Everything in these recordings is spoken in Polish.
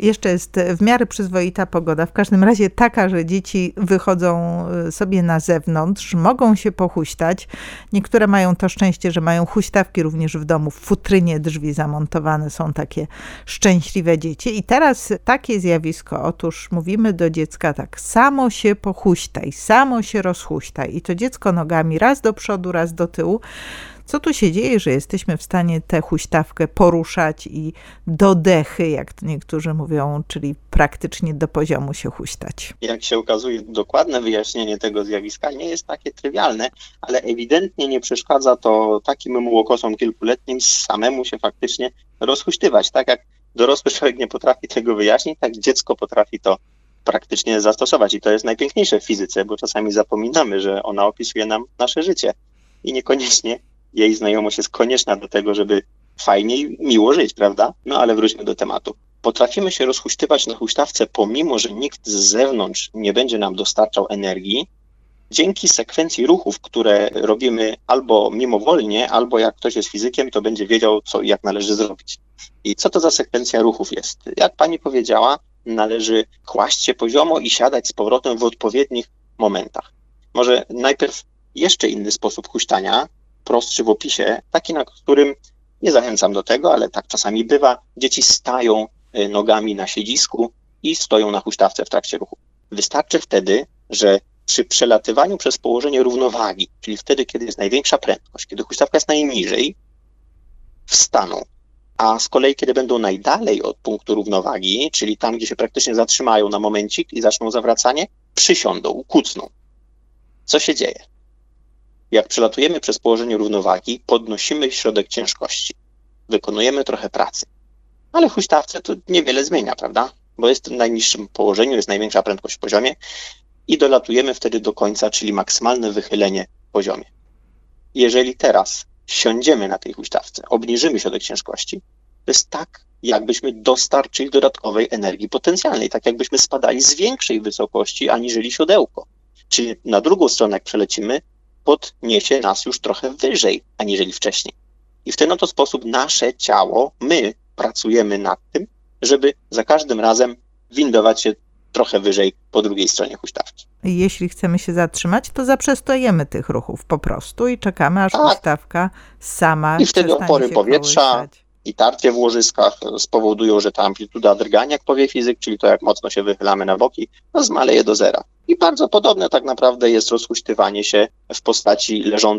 jeszcze jest w miarę przyzwoita pogoda, w każdym razie taka, że dzieci wychodzą sobie na zewnątrz, mogą się pohuśtać. Niektóre mają to szczęście, że mają huśtawki również w domu, w futrynie drzwi zamontowane są takie szczęśliwe dzieci. I teraz takie zjawisko, otóż mówimy do dziecka tak, samo się pohuśtaj, samo się rozhuśtaj i to dziecko nogami raz do przodu, raz do tyłu. Co tu się dzieje, że jesteśmy w stanie tę huśtawkę poruszać i do dechy, jak to niektórzy mówią, czyli praktycznie do poziomu się huśtać? Jak się okazuje, dokładne wyjaśnienie tego zjawiska nie jest takie trywialne, ale ewidentnie nie przeszkadza to takim młokosom kilkuletnim samemu się faktycznie rozhuśtywać. Tak jak dorosły człowiek nie potrafi tego wyjaśnić, tak dziecko potrafi to praktycznie zastosować. I to jest najpiękniejsze w fizyce, bo czasami zapominamy, że ona opisuje nam nasze życie i niekoniecznie jej znajomość jest konieczna do tego, żeby fajnie i miło żyć, prawda? No ale wróćmy do tematu. Potrafimy się rozhuśtywać na huśtawce, pomimo że nikt z zewnątrz nie będzie nam dostarczał energii, dzięki sekwencji ruchów, które robimy albo mimowolnie, albo jak ktoś jest fizykiem, to będzie wiedział, co i jak należy zrobić. I co to za sekwencja ruchów jest? Jak pani powiedziała, należy kłaść się poziomo i siadać z powrotem w odpowiednich momentach. Może najpierw jeszcze inny sposób huśtania, prostszy w opisie, taki, na którym nie zachęcam do tego, ale tak czasami bywa. Dzieci stają nogami na siedzisku i stoją na huśtawce w trakcie ruchu. Wystarczy wtedy, że przy przelatywaniu przez położenie równowagi, czyli wtedy, kiedy jest największa prędkość, kiedy huśtawka jest najniżej, wstaną. A z kolei, kiedy będą najdalej od punktu równowagi, czyli tam, gdzie się praktycznie zatrzymają na momencik i zaczną zawracanie, przysiądą, kucną. Co się dzieje? Jak przelatujemy przez położenie równowagi, podnosimy środek ciężkości. Wykonujemy trochę pracy. Ale huśtawce to niewiele zmienia, prawda? Bo jest w najniższym położeniu, jest największa prędkość w poziomie i dolatujemy wtedy do końca, czyli maksymalne wychylenie w poziomie. Jeżeli teraz siądziemy na tej huśtawce, obniżymy środek ciężkości, to jest tak, jakbyśmy dostarczyli dodatkowej energii potencjalnej, tak jakbyśmy spadali z większej wysokości aniżeli siodełko. Czyli na drugą stronę, jak przelecimy, podniesie nas już trochę wyżej aniżeli wcześniej. I w ten oto sposób nasze ciało, my pracujemy nad tym, żeby za każdym razem windować się trochę wyżej po drugiej stronie huśtawki. Jeśli chcemy się zatrzymać, to zaprzestojemy tych ruchów po prostu i czekamy, aż huśtawka sama i wtedy opory powietrza kołysać. I tarcie w łożyskach spowodują, że ta amplituda drgania, jak powie fizyk, czyli to jak mocno się wychylamy na boki, no zmaleje do zera. I bardzo podobne tak naprawdę jest rozhuśtywanie się w postaci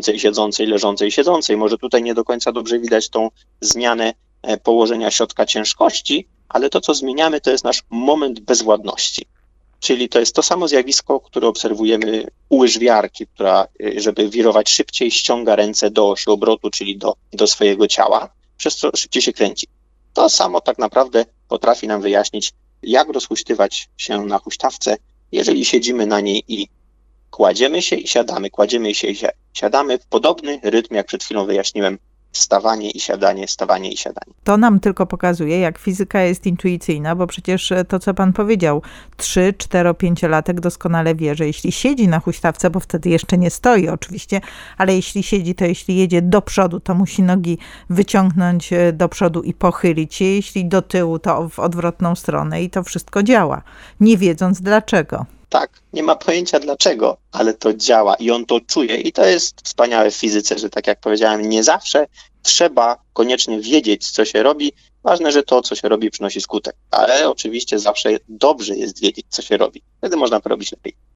leżącej, siedzącej. Może tutaj nie do końca dobrze widać tą zmianę położenia środka ciężkości, ale to, co zmieniamy, to jest nasz moment bezwładności. Czyli to jest to samo zjawisko, które obserwujemy u łyżwiarki, która, żeby wirować szybciej, ściąga ręce do osi obrotu, czyli do swojego ciała, przez co szybciej się kręci. To samo tak naprawdę potrafi nam wyjaśnić, jak rozhuśtywać się na huśtawce, jeżeli siedzimy na niej i kładziemy się i siadamy, kładziemy się i siadamy w podobny rytm, jak przed chwilą wyjaśniłem, stawanie i siadanie, stawanie i siadanie. To nam tylko pokazuje, jak fizyka jest intuicyjna, bo przecież to, co pan powiedział, 3, 4, 5-latek doskonale wie, że jeśli siedzi na huśtawce, bo wtedy jeszcze nie stoi oczywiście, ale jeśli siedzi, to jeśli jedzie do przodu, to musi nogi wyciągnąć do przodu i pochylić się, jeśli do tyłu, to w odwrotną stronę i to wszystko działa, nie wiedząc dlaczego. Tak, nie ma pojęcia dlaczego, ale to działa i on to czuje i to jest wspaniałe w fizyce, że tak jak powiedziałem, nie zawsze trzeba koniecznie wiedzieć, co się robi. Ważne, że to, co się robi, przynosi skutek, ale oczywiście zawsze dobrze jest wiedzieć, co się robi. Wtedy można to robić lepiej.